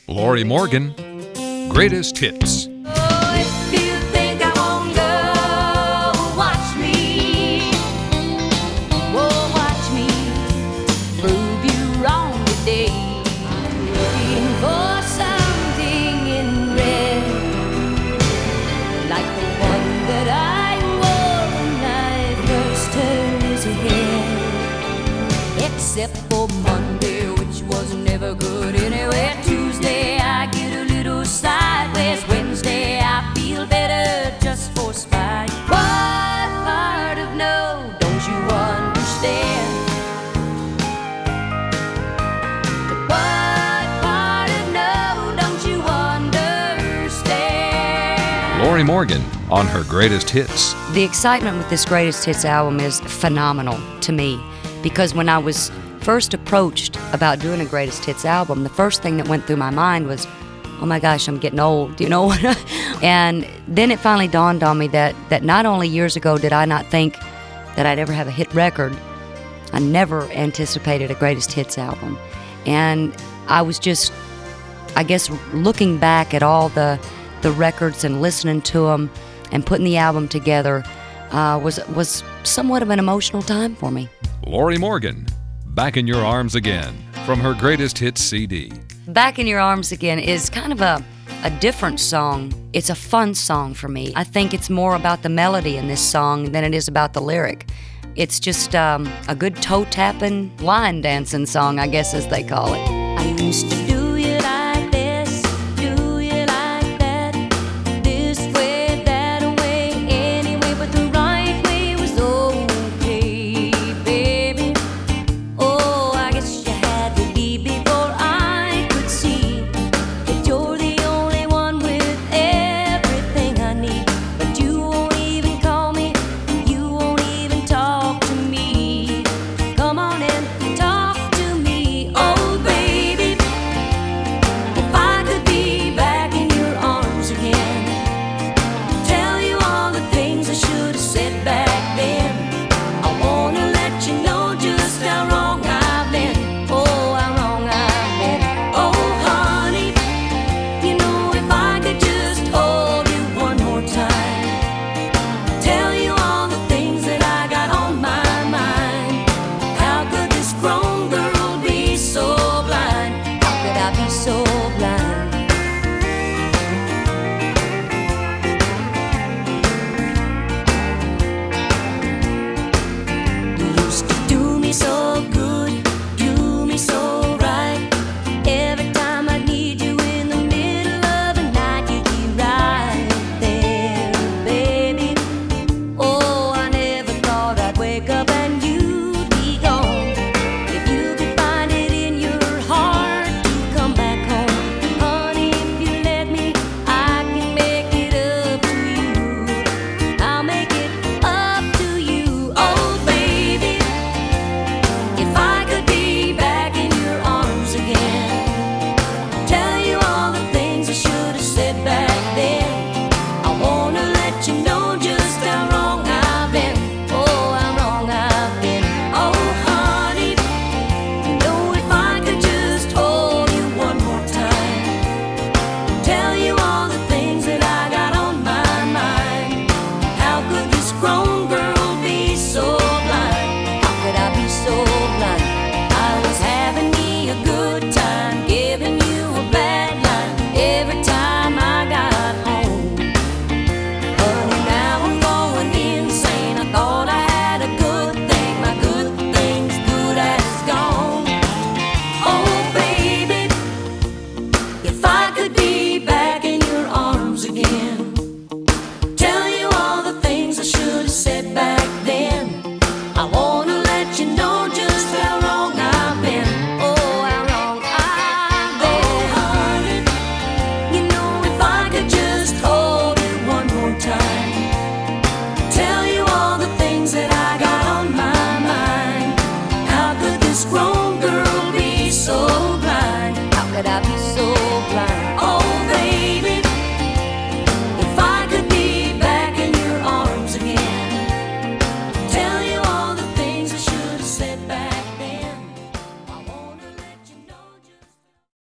Lori Morgan, Greatest Hits. Oh, if you think I won't go, watch me. Oh, watch me prove you wrong today. I'm looking for something in red, like the one that I wore when I first turned his head. Except for Monday, which was never good anyway. Tuesday, I get a little sideways. Wednesday, I feel better just for spite. What part of no don't you understand? What part of no don't you understand? Lori Morgan on her Greatest Hits. The excitement with this Greatest Hits album is phenomenal to me, because when I was first approached about doing a Greatest Hits album, the first thing that went through my mind was, oh my gosh, I'm getting old, you know? And then it finally dawned on me that not only years ago did I not think that I'd ever have a hit record, I never anticipated a Greatest Hits album. And I was just, I guess, looking back at all the records and listening to them and putting the album together was somewhat of an emotional time for me. Lori Morgan, Back in Your Arms Again, from her Greatest Hits CD. Back in Your Arms Again is kind of a different song. It's a fun song for me. I think it's more about the melody in this song than it is about the lyric. It's just a good toe-tapping, line dancing song, I guess as they call it. I used to do